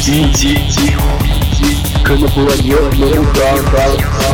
уйти к инопланетным ударам.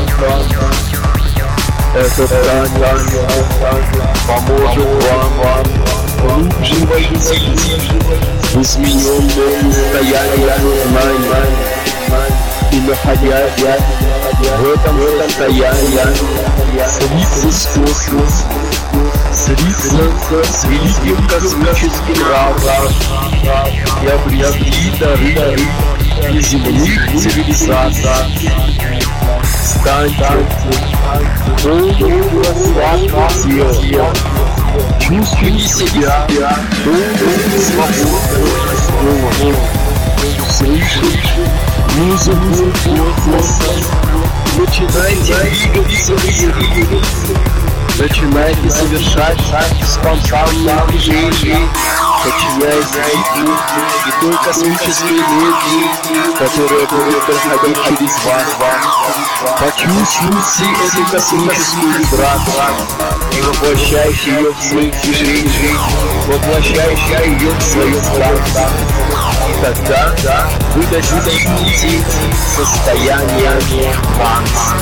Этот танец поможет вам глубже войти в измененное состояние знаний. И находясь в этом состоянии, слиться с космосом, слиться с великим космическим разумом и обрести дары неземных цивилизаций. Станьте полностью расслабленным телом, чувствуйте себя полностью свободным. Слышите музыку космоса, начинайте двигаться, начинайте совершать спонтанные движения, подчиняясь ритму и той космической энергии, которая будет проходить через вас. Почувствуйте эту космическую вибрацию и воплощайте ее в своих движениях, воплощайте ее в своем танце. И тогда вы достигнете состояния транса.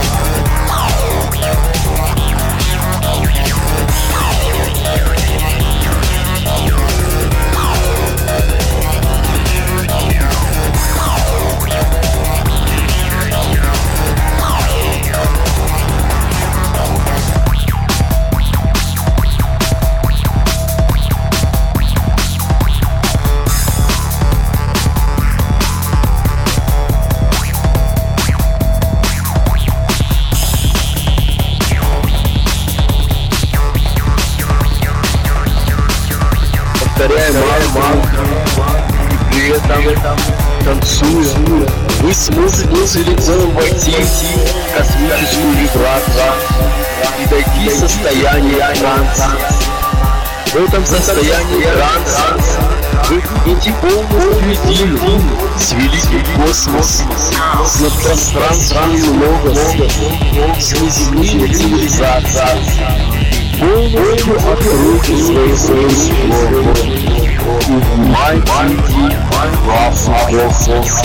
Повторяя мантру, и при этом танцуя, вы сможете целиком войти в космическую вибрацию и дойти в состояние транса. В этом состоянии транса вы будете полностью едины с великим космосом, с надпространственным логосом, с неземными цивилизациями. Полностью откройте свои мысли и внимайте в космос.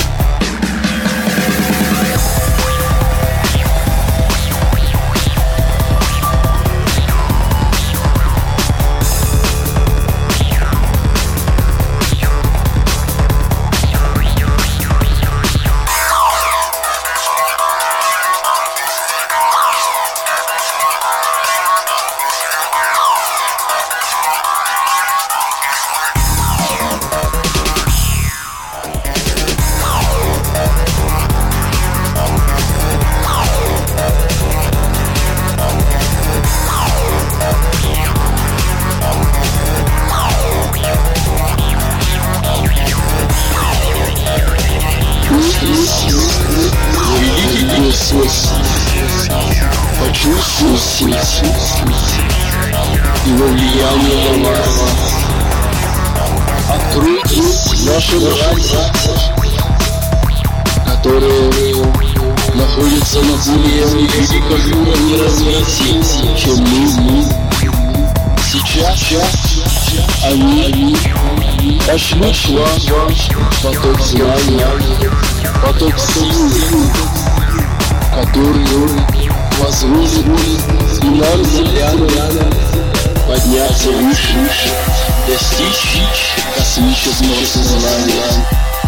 Почувствуйте его влияние на вас. Откройтесь нашим братьям, которые находятся на более великом уровне развития, чем мы. Сейчас они пошлют к вам поток знаний, поток силы, который позволит и нам, землянам, подняться выше, достичь космического сознания.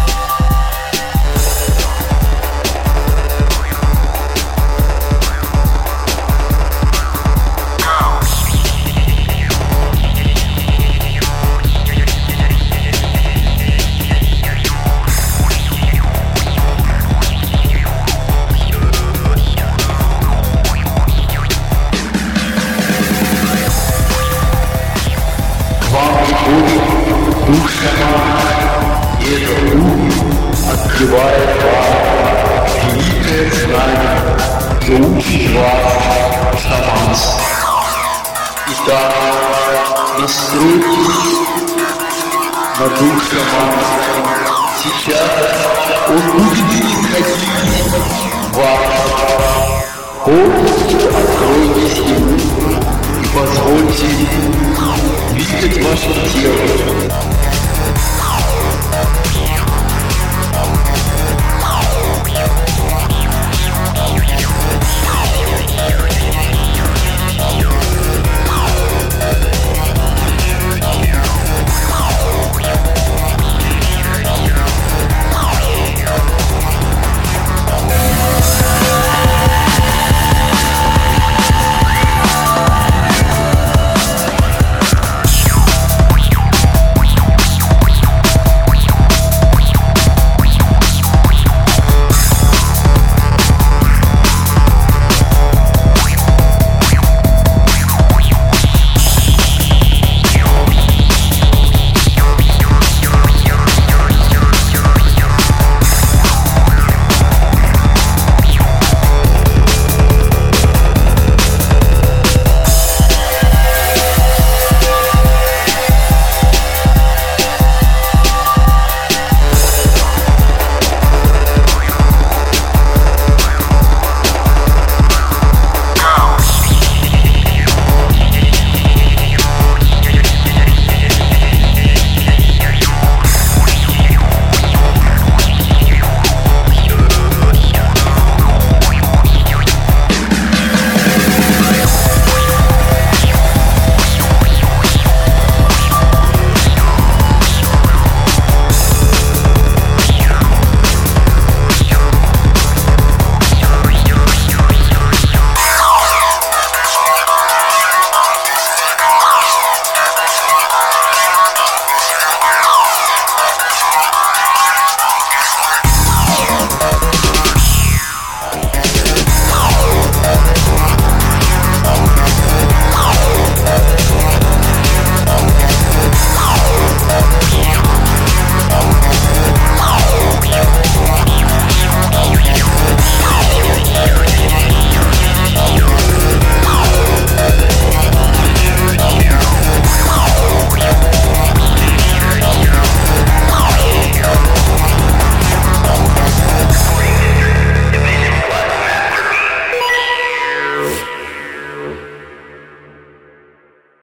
Дух шамана, и этот дух открывает вам великое знание, что учит вас шаманству. Итак, настройтесь на дух шамана. Сейчас он будет исходить в вас. Полностью откройтесь ему и позвольте двигать вашим телом.